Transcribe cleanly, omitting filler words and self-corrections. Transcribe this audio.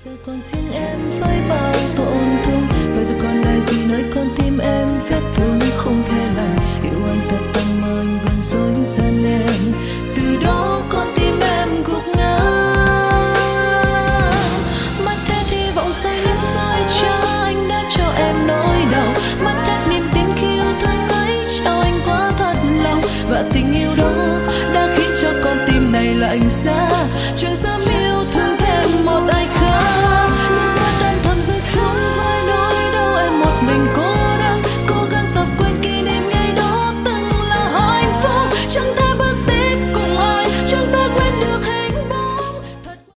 giờ còn riêng em với bao tổn thương, bây giờ còn lại gì nơi con tim em vết thương không thể lành, yêu anh thật bằng mà anh vẫn dối gian em.